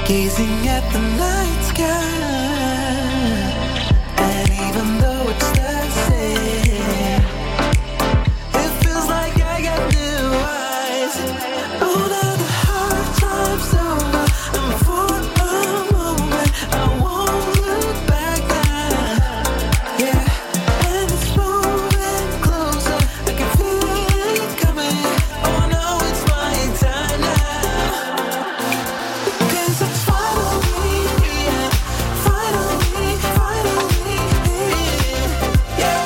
gazing at the night sky. And even though it's the same, it feels like I got new eyes. Oh, now the hard time's over, and for a moment I won't look back now. Yeah, and it's moving closer, I can feel it coming. Oh, I know it's my time now. 'Cause it's finally, yeah, finally, yeah, yeah.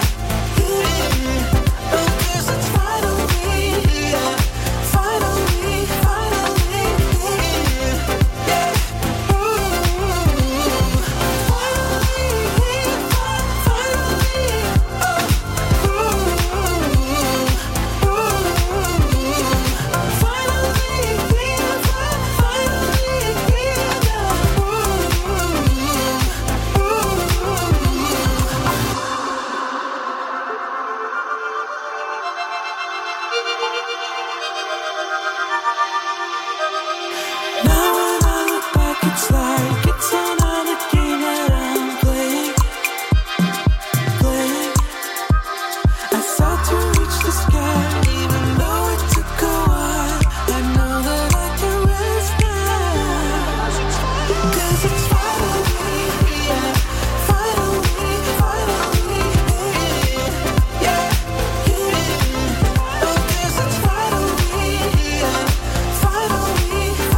Oh, 'cause it's finally, yeah, finally, yeah. Ooh, now when I look back, it's like it's another game that I'm playing. I sought to reach the sky, even though it took a while. I know that I can rest now. 'Cause it's finally, yeah, finally, yeah, yeah. Oh, 'cause it's finally, yeah, finally,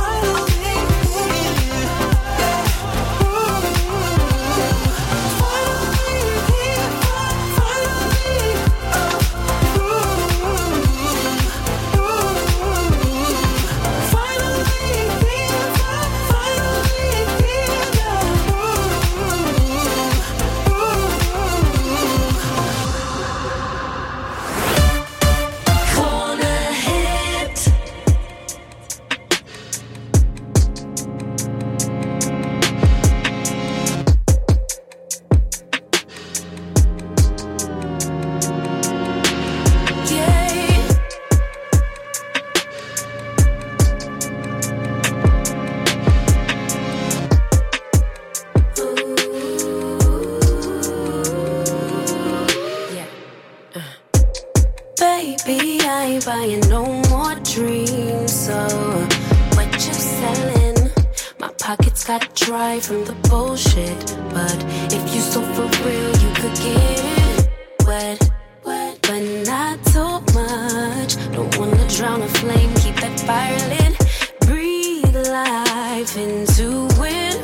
baby, I ain't buying no more dreams. So what you selling? My pockets got dry from the bullshit. But if you so for real, you could get it wet, but not too much. Don't wanna drown a flame, keep that fire lit. Breathe life into it.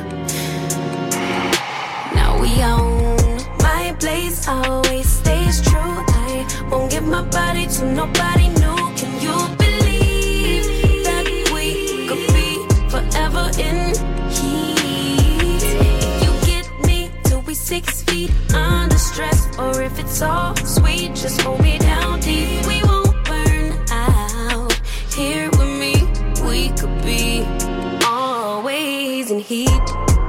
Now we own my place, always stays true. I won't give my body to nobody new. Can you believe that we could be forever in heat? If you get me till we 6 feet under stress, or if it's all sweet, just hold me down deep. We won't burn out here with me. We could be always in heat.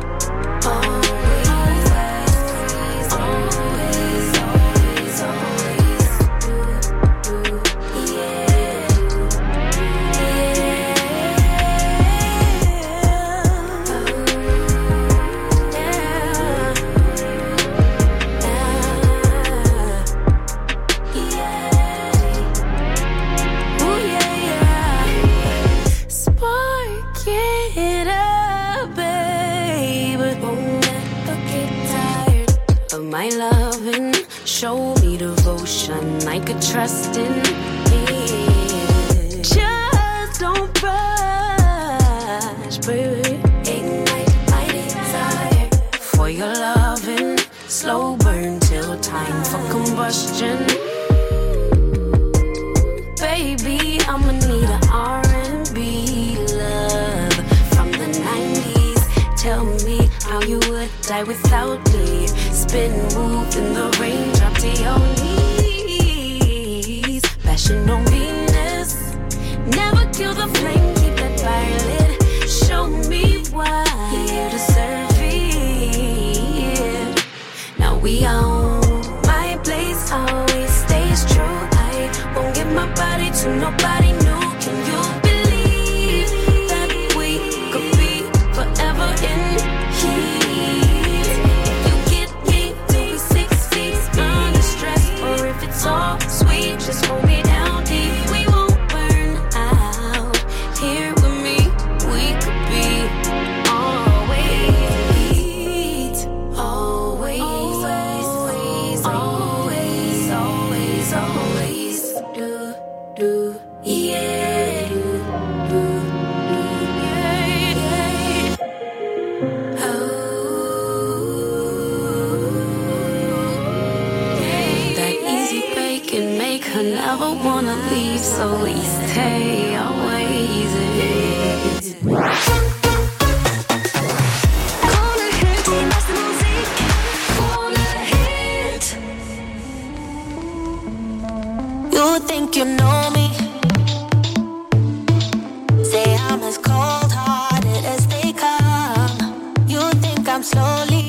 My loving, show me devotion I could trust in it. Just don't rush, baby. Ignite my desire for your loving. Slow burn till time for combustion. Baby, I'ma need an R&B love from the 90s. Tell me how you would die without me. Spin, move in the rain, drop to your knees. Passion on Venus, never kill the flame, keep that fire lit. Show me why you deserve it. Now we own my place, always stays true. I won't give my body to nobody new. Can you believe that we could be forever never wanna leave, so we stay always. You think you know me? Say I'm as cold-hearted as they come. You think I'm slowly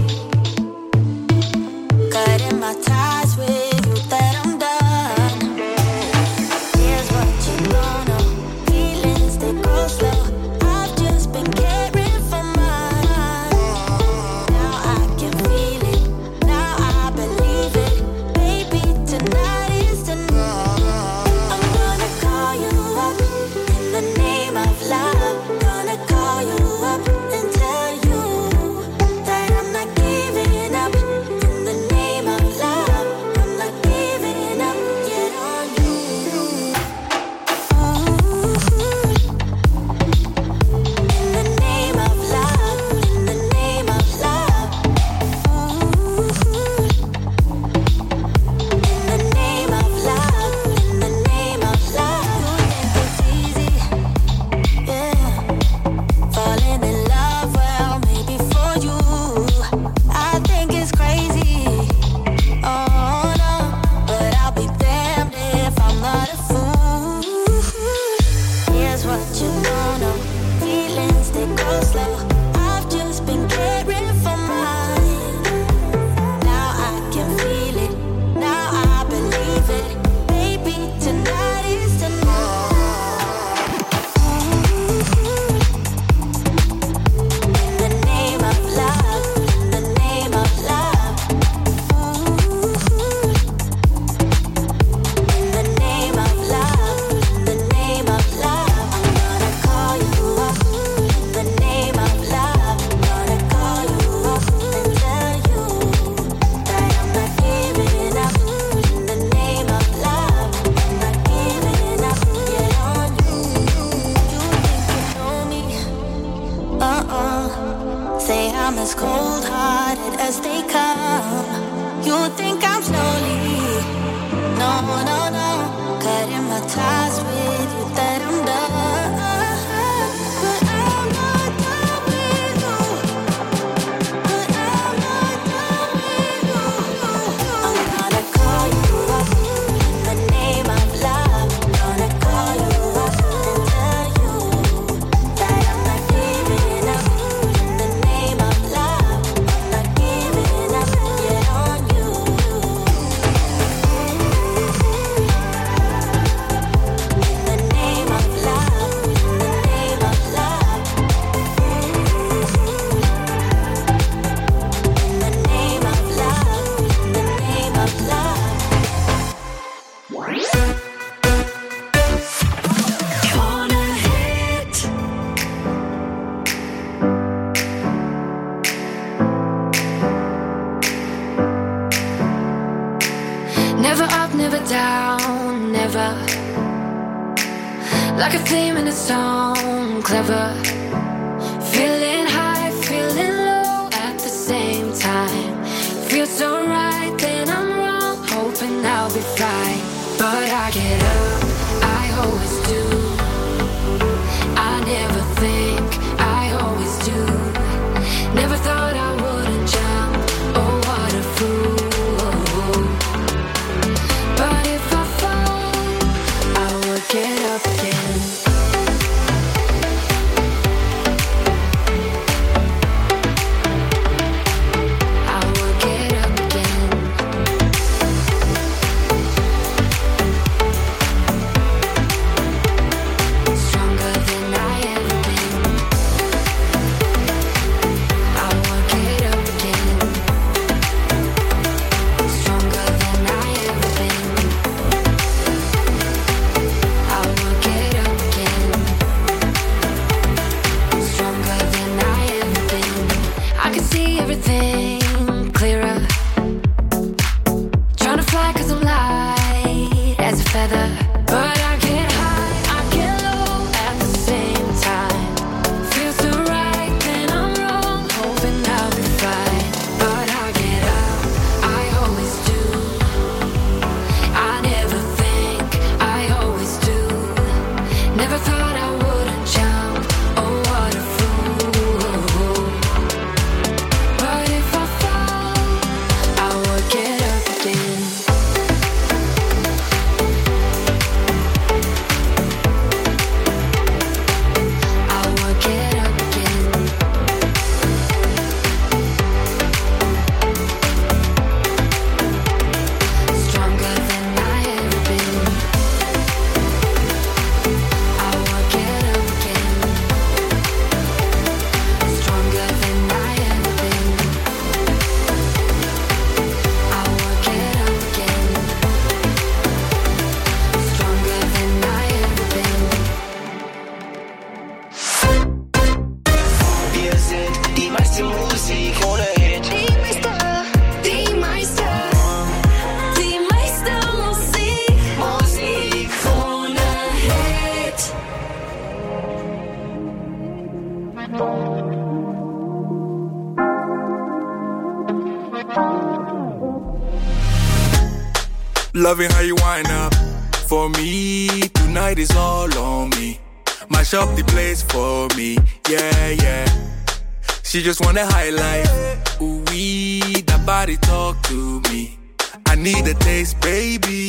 cutting my ties with you, that I'm done. Here's what you don't know. Feelings, they go slow. I've just been caring for mine. Now I can feel it. Now I believe it. Baby, tonight is the night. I'm gonna call you up in the name of love. Gonna call you up and tell you that I'm not giving up. In the name of love, I'm not giving up yet on you. In the name of love, in the name of love. In the name of love, in the name of love. You think it's easy, yeah. Falling in love, well, maybe for you. I think it's crazy, oh no. But I'll be damned if I'm not a fool. Here's what you don't know. Feelings, they go slow. I've just been caring for mine. Now I can feel it. Now I believe it. Baby, tonight is the night. In the name of love, in the name of love. In the name of love, in the name of love. I'm gonna call you up in the name of love. Gonna call you up and tell you that I'm not giving up. In the name of love, I'm not giving up yet on you. You think you know me? Say I'm as cold-hearted as they come. You think I'm slowly, no, no, no, cutting my ties with you, that I'm done. But I'm not done with you. But I'm not done with you. I'm gonna call you up in the name of love. Gonna call you up and tell you that I'm not giving up. In the name of love, I'm not giving up yet on you. In the name of love, in the name of love. In the name of love, in the name of love. Corner hit. Never up, never down, never. Like a theme in a song, clever. Feeling high, feeling low at the same time. Feels so right, then I'm wrong, hoping I'll be fine. But I get up, I always do. I never think, I always do. Never thought I wouldn't jump, oh what a fool. But if I fall, I will get up again. I will get up again. Stronger than I ever been. I will get up again. Stronger than I ever been. I will get up again. Stronger than I ever been. I can see everything clearer. Trying to fly 'cause I'm light as a feather. But I get high, I get low at the same time. Feels so right, then I'm wrong, hoping I'll be fine. But I get up, I always do. I never think, Loving how you wind up for me. Tonight is all on me. Mash up the place for me. Yeah, yeah. She just wanna highlight. Ooh, wee, that body talk to me. I need a taste, baby.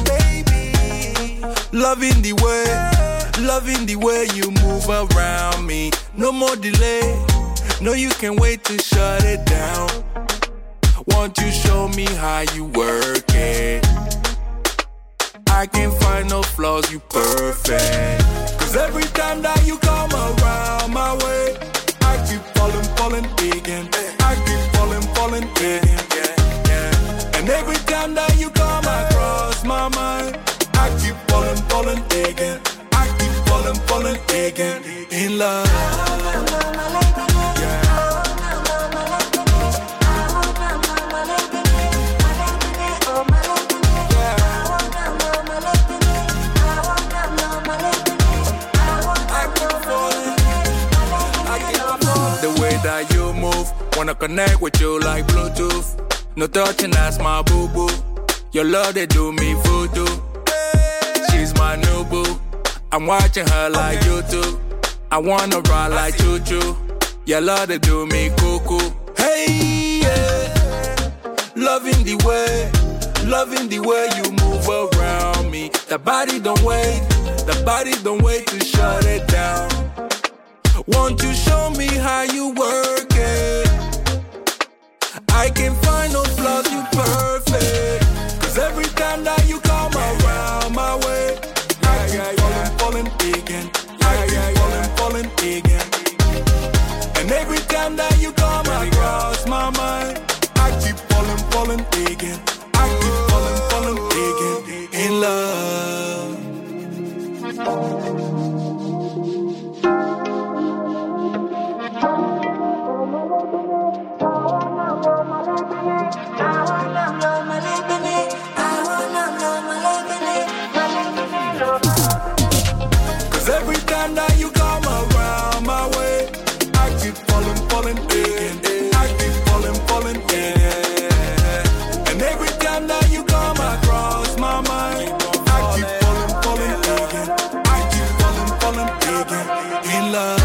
Loving the way you move around me. No more delay. No, you can't wait to shut it down. Won't you show me how you work it? I can't find no flaws, you perfect. Cause every time that you come around my way, I keep falling again. I keep falling again. And every time that you come across my mind, I keep falling again. I keep falling again. In love. That you move, wanna connect with you like Bluetooth. No touching, that's my boo-boo. Your love, they do me voodoo. She's my new boo. I'm watching her like YouTube. I wanna ride like choo-choo. Your love, they do me cuckoo. Hey, yeah. Loving the way you move around me. The body don't wait to shut it down. Won't you show me how you work it? I can't find no flaws, you perfect. Cause every time that you come around my way, I keep falling again. I keep falling again. And every time that you come across my mind, I keep falling again. I keep falling again. In love. Cause every time that you come around my way, I keep falling again. I keep falling again. And every time that you come across my mind, I keep falling again. I keep falling again. In love.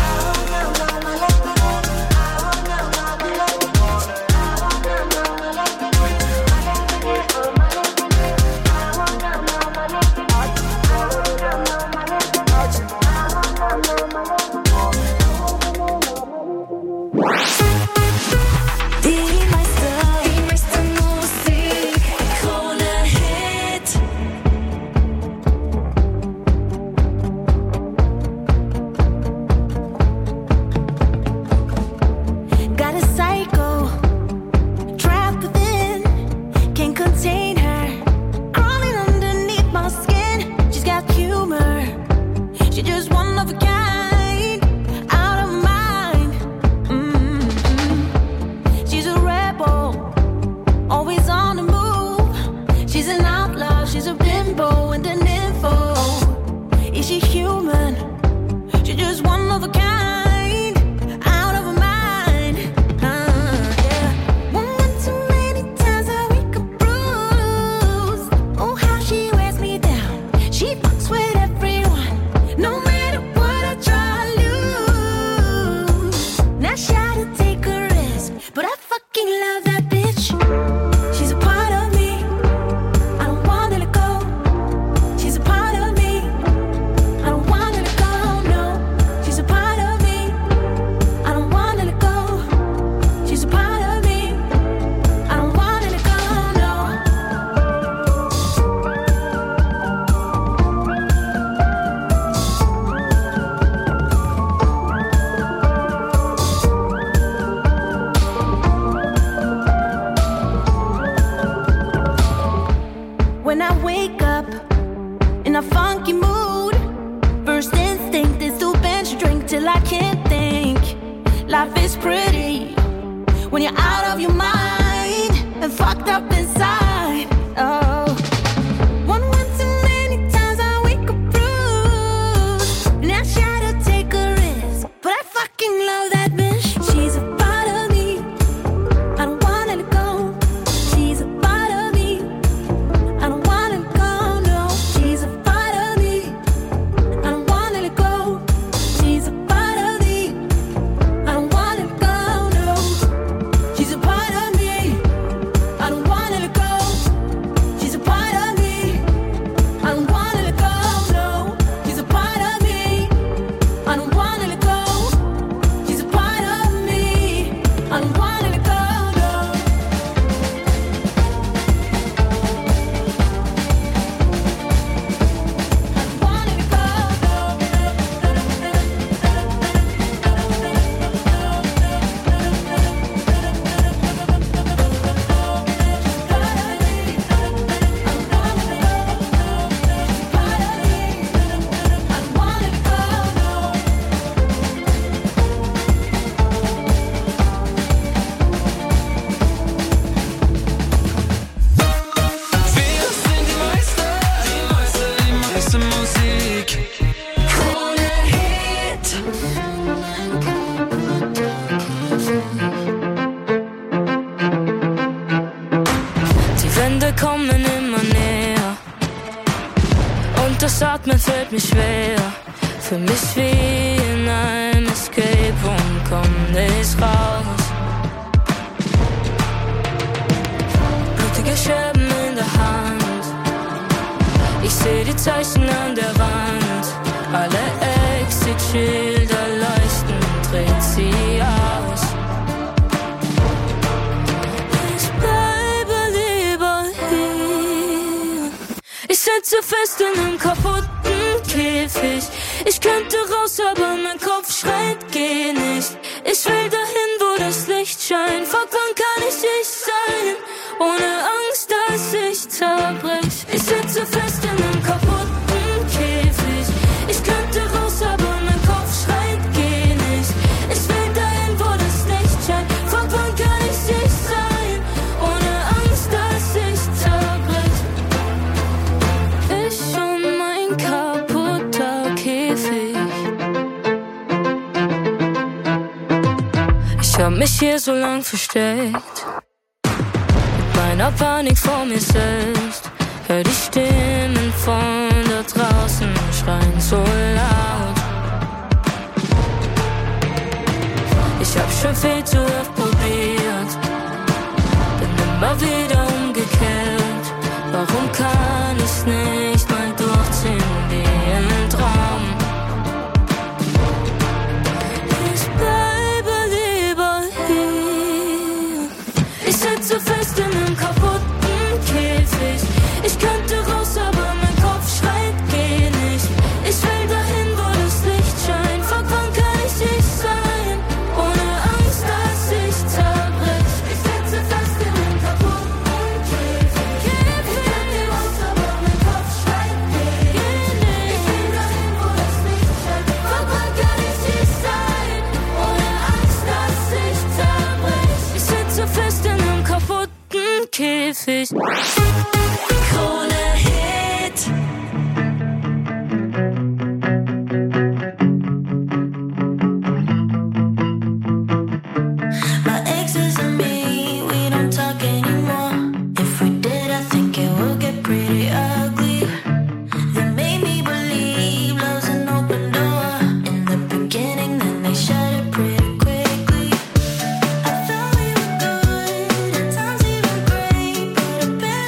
Love that bitch, she's a part of me. I don't wanna let go. kommen immer näher. Und das Atmen fällt mir schwer. Für mich wie in einem Escape Room, komm nicht raus. Blutige Scherben in der Hand. Ich seh die Zeichen an der Wand. Alle Exit-Schilder leuchten, dreht sie aus. Ich bleibe lieber hier. Ich sitze fest in einem kaputten Käfig. Ich könnte raus, aber mein Kopf schreit, geh nicht. Ich will dahin, wo das Licht scheint. Fuck, wann kann ich sein? Ohne Angst, dass ich zerbrech. Ich sitze fest in einem kaputten Käfig. Ich könnte raus, aber mein Kopf schreit, geh nicht. Ich will dahin, wo das Licht scheint. Fuck, wann kann ich sein? Ohne Angst, dass ich zerbrech. Ich und mein kaputter Käfig. Ich hab mich hier so lang versteckt, mit meiner Panik vor mir selbst. Hör die Stimmen von da draußen schreien so laut. Ich hab schon viel zu oft probiert, bin immer wieder umgekehrt. Warum kann ich's nicht mal durchziehen wie im Traum? Ich bleibe lieber hier. Ich sitze fest in einem kaputten Käfig. Ich könnte raus, aber mein Kopf schreit, geh nicht. Ich will dahin, wo das Licht scheint. Fuck, wann kann ich sein? Ohne Angst, dass ich zerbrech. Ich sitze fest in einem kaputten Käfig. Ich könnte raus, aber mein Kopf schreit, geh nicht. Ich will dahin, wo das Licht scheint. Fuck, wann kann ich sein? Ohne Angst, dass ich zerbrech. Ich sitze fest in einem kaputten Käfig. Krone Hit. My exes and me, we don't talk anymore. If we did, I think it would get pretty ugly. They made me believe love's an open door. In the beginning, then they shut it pretty quickly. I thought we were good, at times even great, but a bad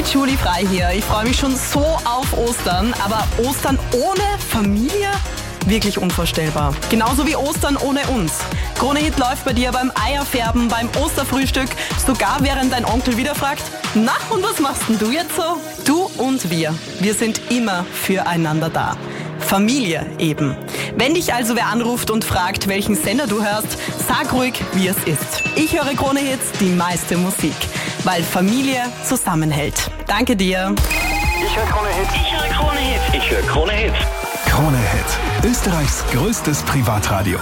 Hi, Julie Frei hier. Ich freue mich schon so auf Ostern, aber Ostern ohne Familie? Wirklich unvorstellbar. Genauso wie Ostern ohne uns. Krone-Hit läuft bei dir beim Eierfärben, beim Osterfrühstück, sogar während dein Onkel wieder fragt, na, und was machst denn du jetzt so? Du und wir sind immer füreinander da. Familie eben. Wenn dich also wer anruft und fragt, welchen Sender du hörst, sag ruhig, wie es ist. Ich höre Krone-Hits, die meiste Musik, weil Familie zusammenhält. Danke dir. Ich höre Krone-Hits. Ich höre Krone-Hits. Ich höre Krone-Hits. Krone-Hit, Österreichs größtes Privatradio.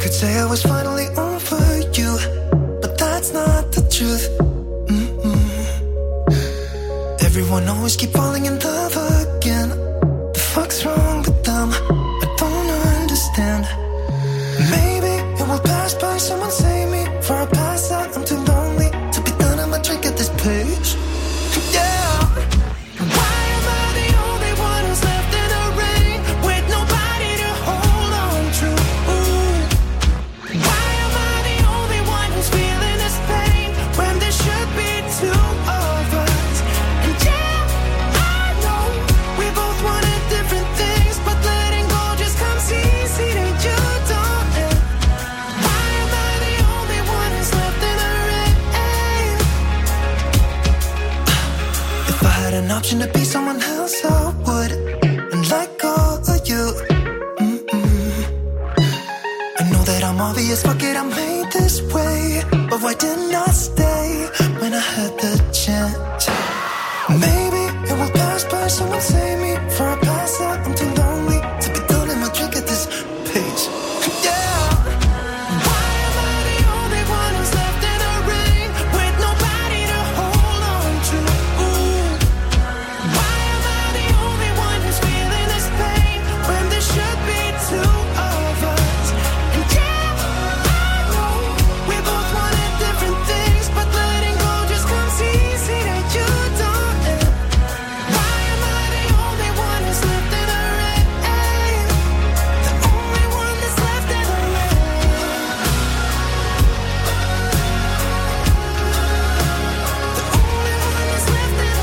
could say I was finally over you, but that's not the truth. Everyone always keep falling in love again. The fuck's wrong with them? I don't understand. Maybe it will pass by, someone save me. For a pass out, I'm too lonely to be done. I'ma drink at this page. Yeah. Why am I the only one who's left in the rain with nobody to hold on to? Why am I the only one who's feeling this pain when there should be two of us? And yeah, I know we both wanted different things, but letting go just comes easy to you, don't it? Why am I the only one who's left in the rain? If I had an option to be someone else, I would, and let go of you. I know that I'm obvious, fuck it, I'm made this way. But why didn't I stay when I had the chance? Maybe it will pass by, someone save me. For a pass out, I'm too lonely to be done in my drink at this page. Yeah. Why am I the only one who's left in the rain with nobody to hold on to? Why am I the only one who's feeling this pain when there should be two of us? And yeah, I know we both wanted different things, but letting go just comes easy to you, don't it? Why am I the only one who's left in the rain? The only one that's left in the rain. The only one that's left in the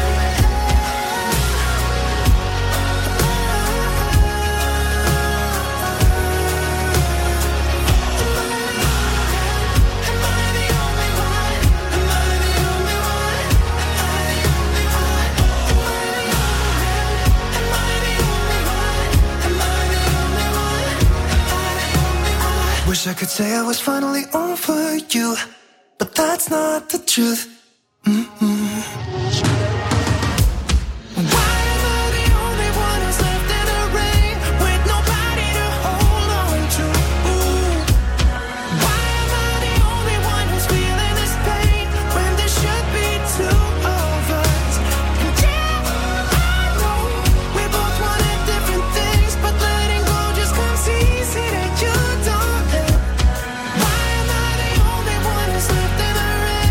Wish I could say I was finally over you, but that's not the truth. Why am I the only one who's left in the rain with nobody to hold on to? Why am I the only one who's feeling this pain when there should be two of us? And yeah, I know we both wanted different things, but letting go just comes easy to you, don't it? Why am I the only one who's left in the rain?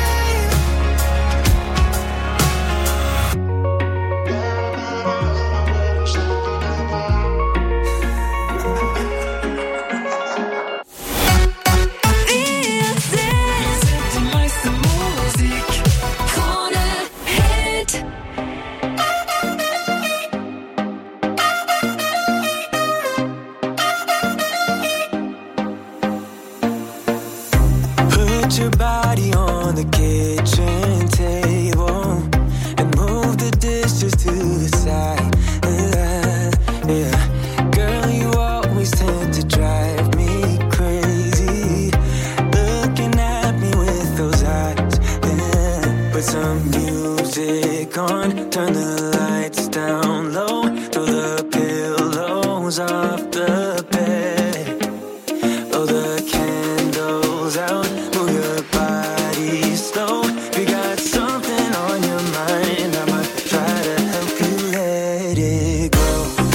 Put your body on the kitchen table and move the dishes to the side. Yeah. Girl, you always tend to drive me crazy, looking at me with those eyes. Yeah. Put some music on, turn the lights down low, throw the pillows off the bed, blow the candles out, move your body slow. If you got something on your mind, I'ma try to help you let it go.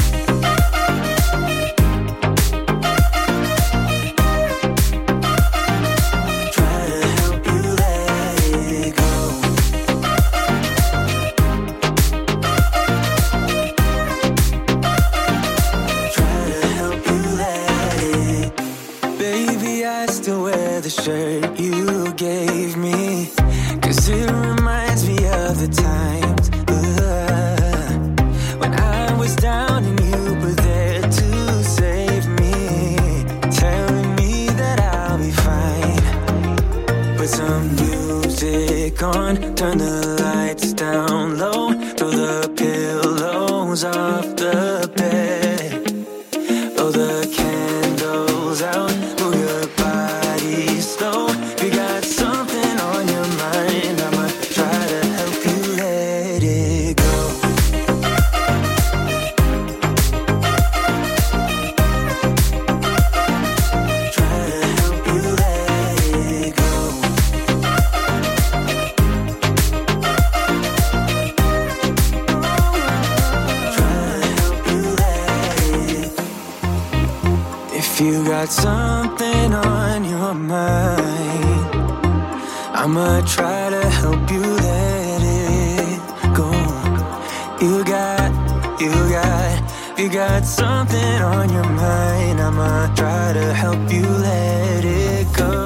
Try to help you let it go. Try to help you let it. Baby, I still wear the shirt you gave me, 'cause it reminds me of the times when I was down and you were there to save me, telling me that I'll be fine. Put some music on, turn the lights down low, throw the pillows off the bed, blow the candles out, move your body slow. If you got something on your mind, I'ma try to help you let it go. Try to got something on your mind. I'ma try to help you let it go. You got something on your mind. I'ma try to help you let it go.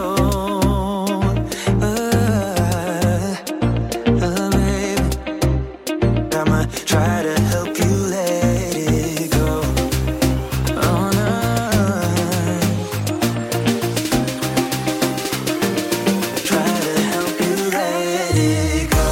Baby, I'ma try to help you let it go. Oh no. Try to help you let it go.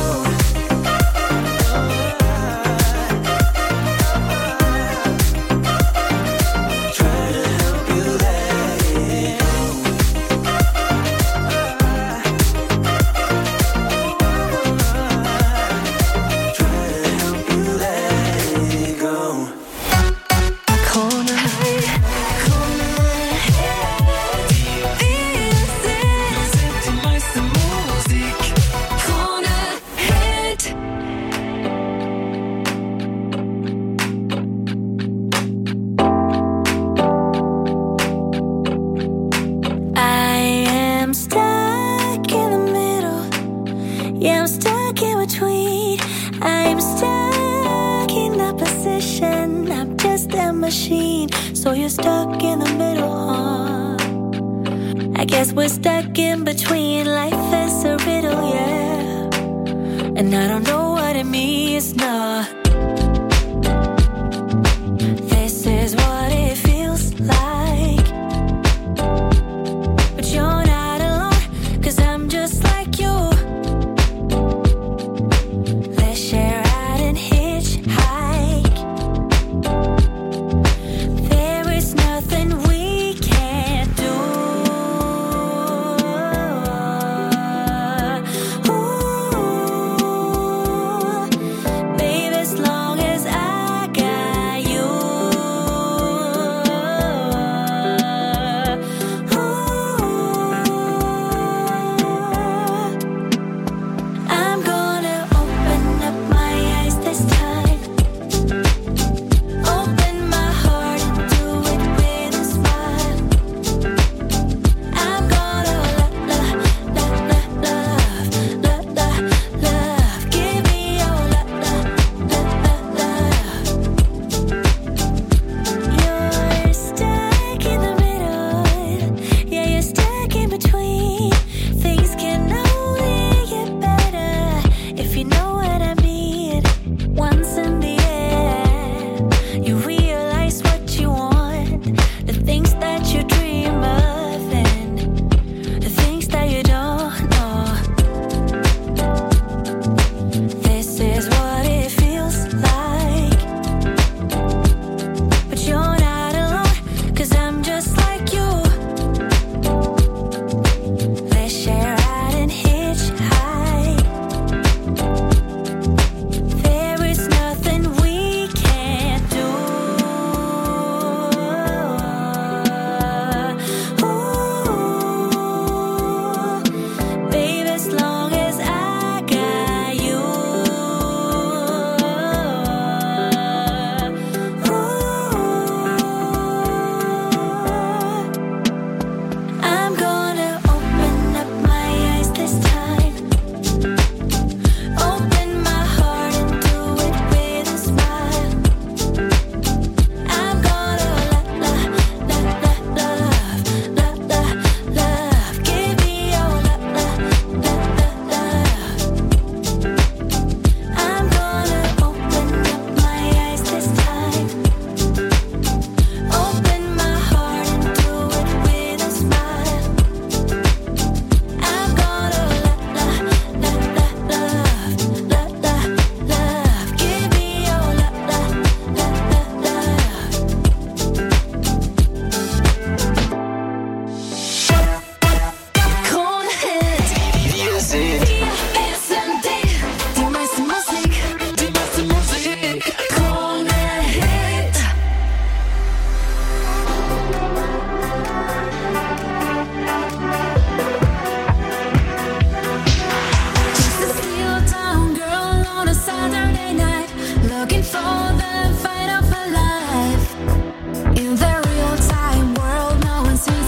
So you're stuck in the middle, huh? I guess we're stuck in between. Life is a riddle, yeah. And I don't know what it means, no. This is what it feels like. But you're not alone, 'cause I'm just like you. Let's share out and hitchhike. In the real time world, no one sees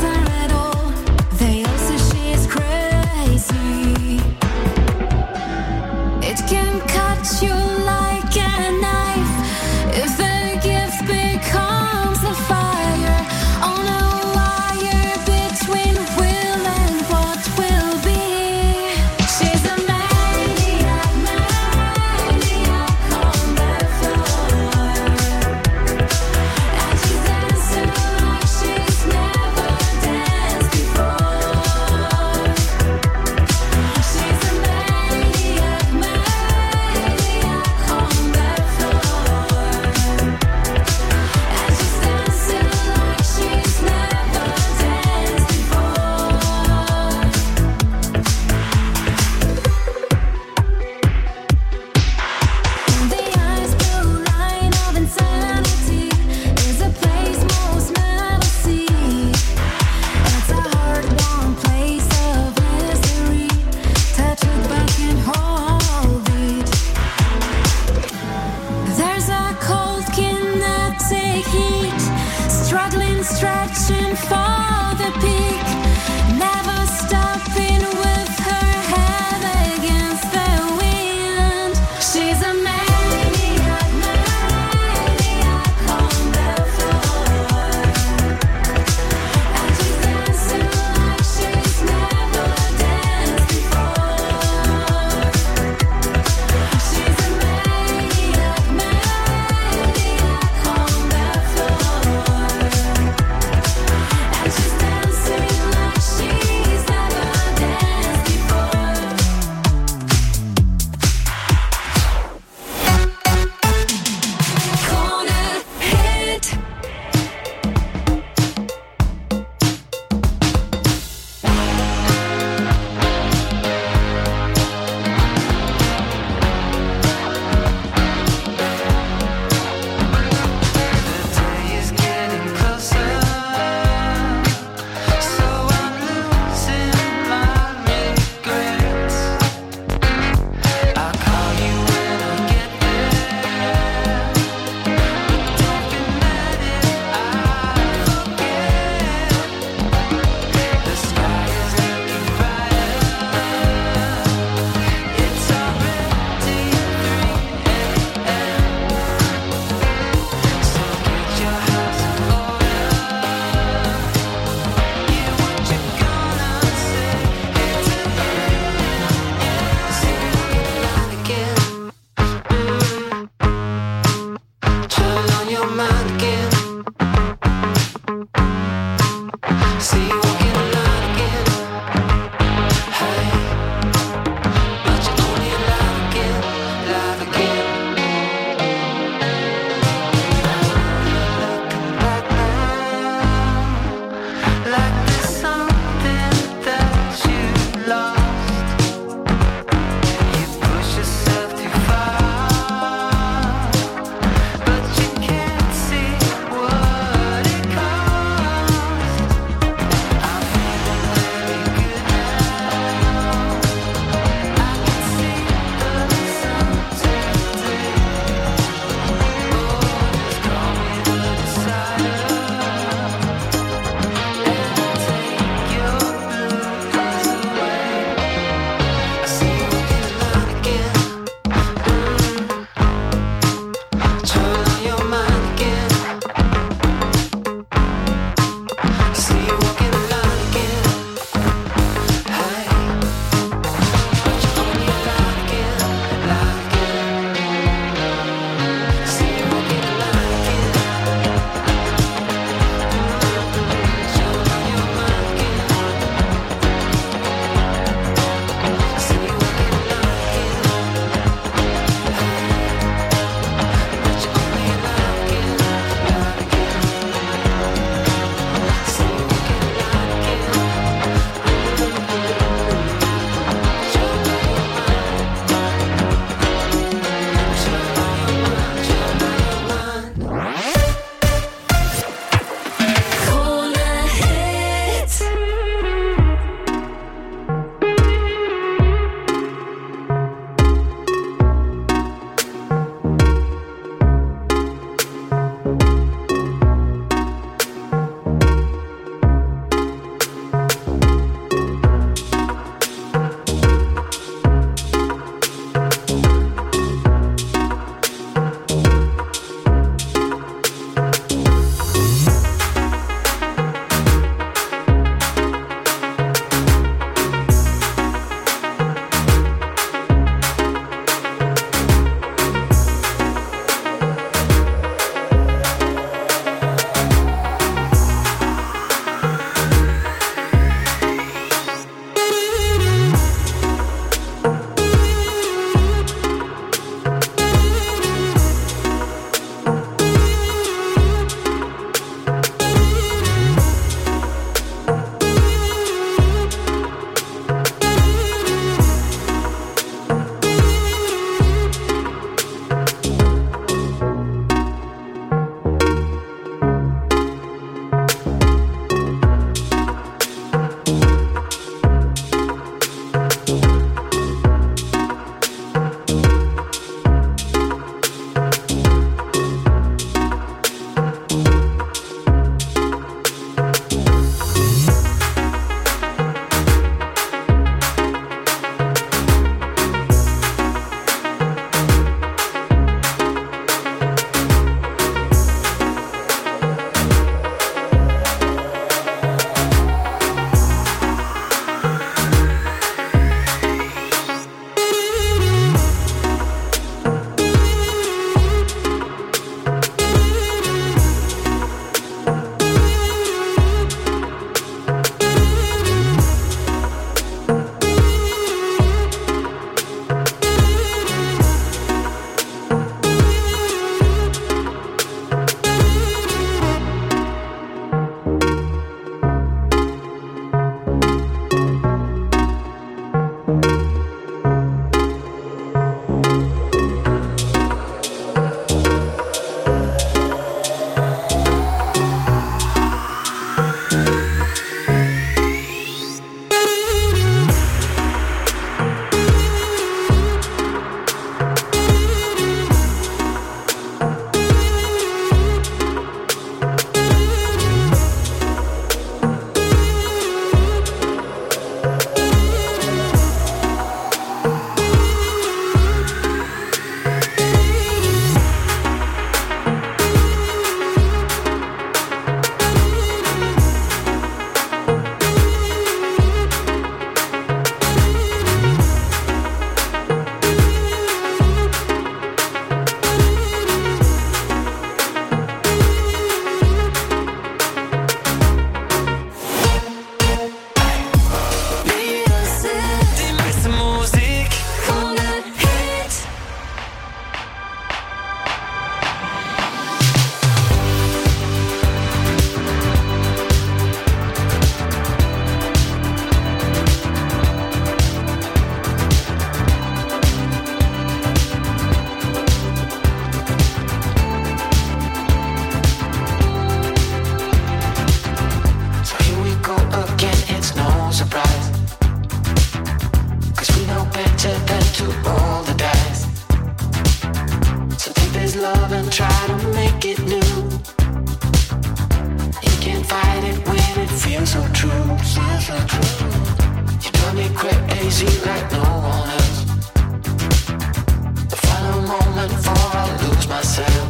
run for, I'll lose myself.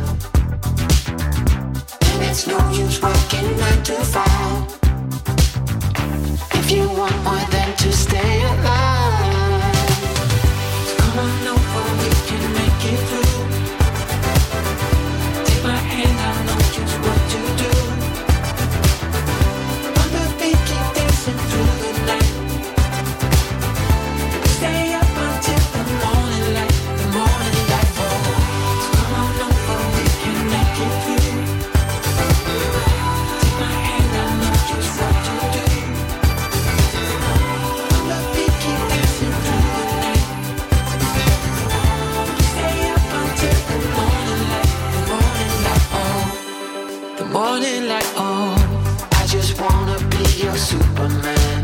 And it's no use working 9 to 5 if you want more than to stay alive. So come on over, we can make it through. Take my hand, I know just what to do. On the beat, keep dancing through the night. Stay up until the morning light, the morning light. Oh, so come on over, we can make it through. Take my hand, I know just what to do. On the beat, keep dancing through the night. Stay up until the morning light, the morning light. Oh, the morning light. Oh, I just wanna be your Superman.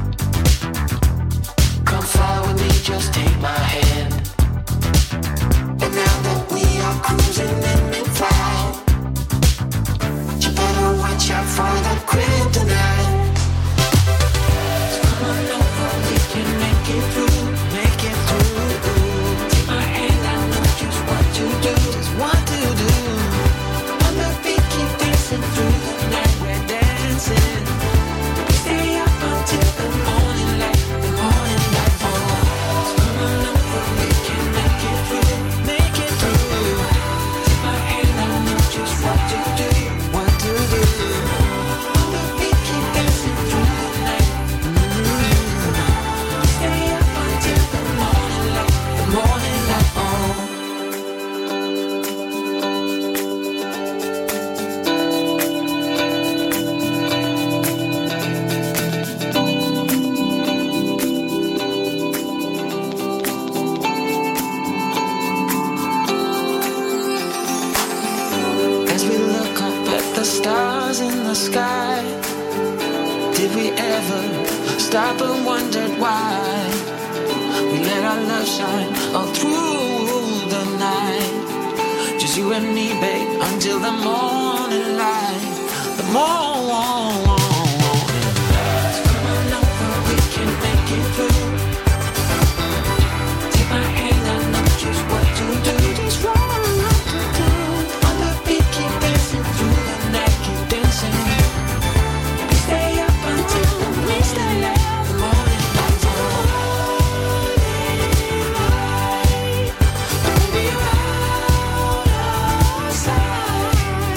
Come fly with me, just take my hand. And now that we are cruising in mid-flight, you better watch out for the kryptonite. So come on over, we can make it through, make it through. Take my hand, I know just what to do, just what to do. On the beat, keep dancing through the night, we're dancing. Stay up until the morning light, the morning light. Oh, so come on over, we can make it through, make it through. Take my hand, I know just what to do, what to do. On the beat, keep dancing through the night. Stay up until the morning light, the morning light. Oh. As we look up at the stars in the sky, did we ever stop and wondered why we let our love shine all through the night? Just you and me, babe, until the morning light, the morning light. So come on over, we can make it through. Take my hand, I know just what to do, just what to do. On the beat, keep dancing through the night, keep dancing. Stay up until the morning light, the morning light. We'll be right outside.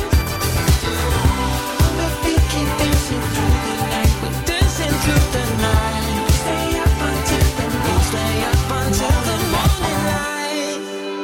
On the beat, keep dancing through the night, we're dancing through the night. Stay up until the morning, stay up until the morning light.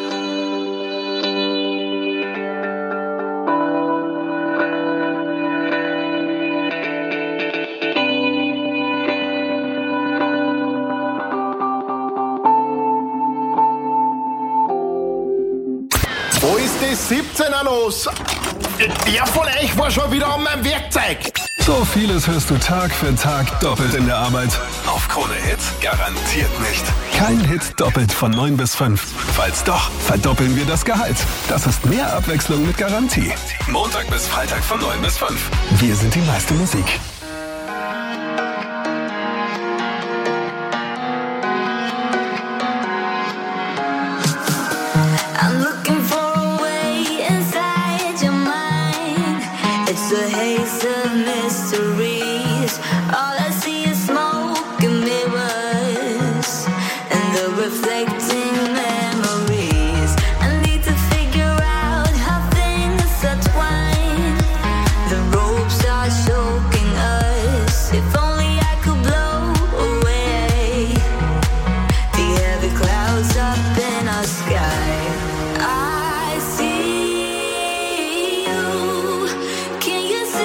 Wo ist die 17er los? Wer von euch war schon wieder an meinem Werkzeug? So vieles hörst du Tag für Tag doppelt in der Arbeit. Auf Krone Hit garantiert nicht. Kein Hit doppelt von 9 bis 5. Falls doch, verdoppeln wir das Gehalt. Das ist mehr Abwechslung mit Garantie. Montag bis Freitag von 9 bis 5. Wir sind die meiste Musik. I'm looking for a way inside your mind. It's a haze of mysteries. All I see is smoke and mirrors and the reflecting memories. I need to figure out how things are twined. The ropes are choking us. If only I could blow away the heavy clouds up in our sky. I see you. Can you see?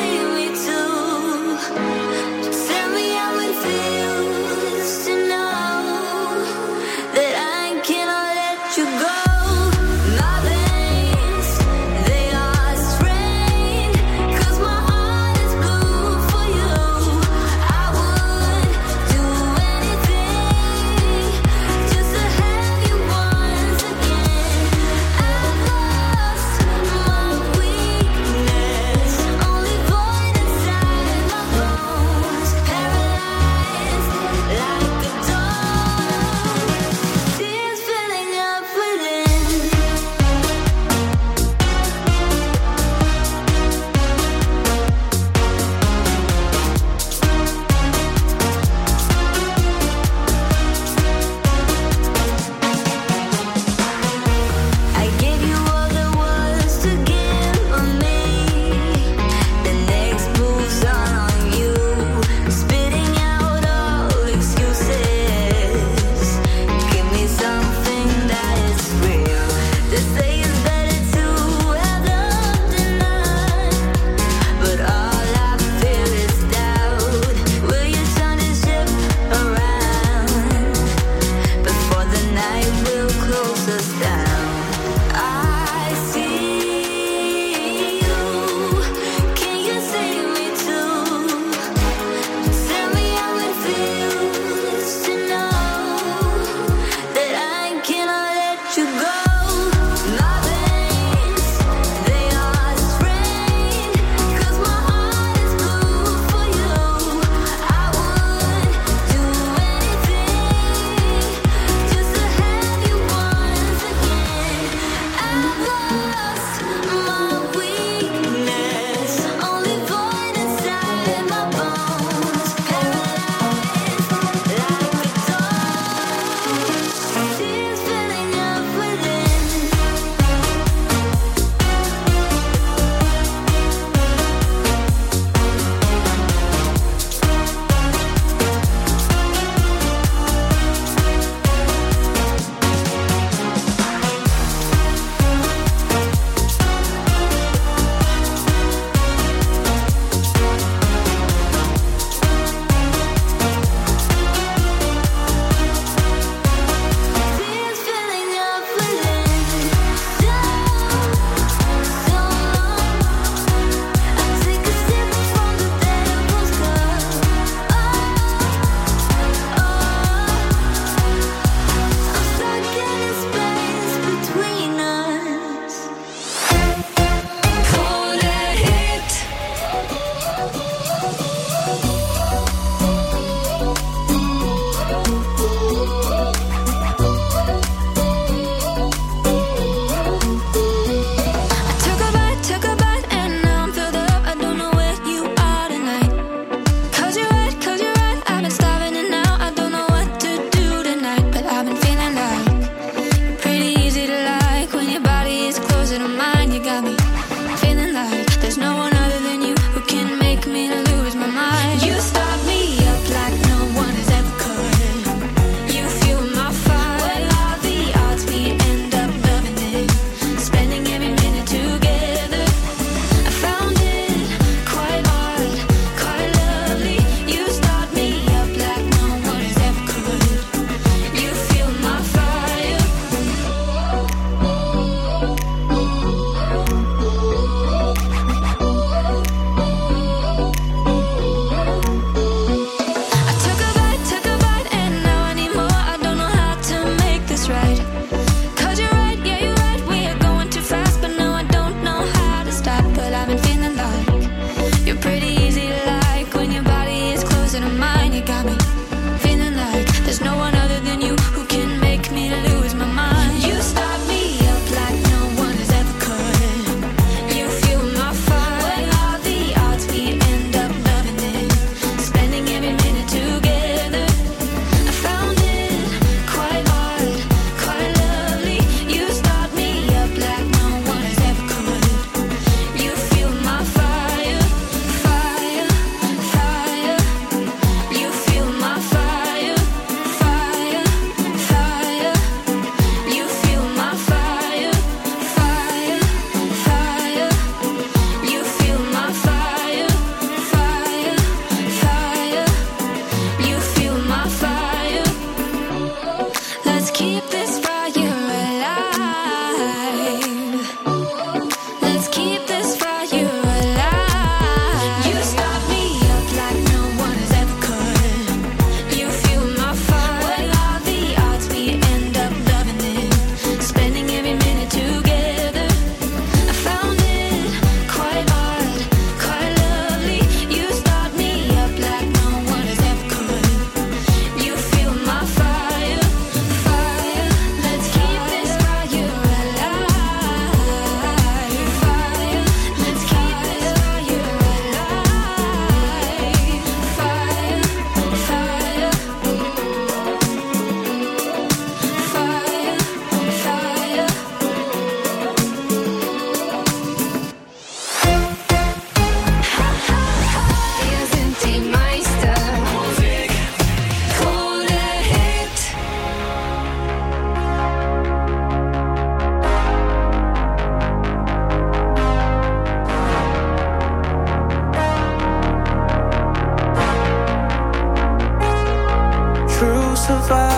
survive.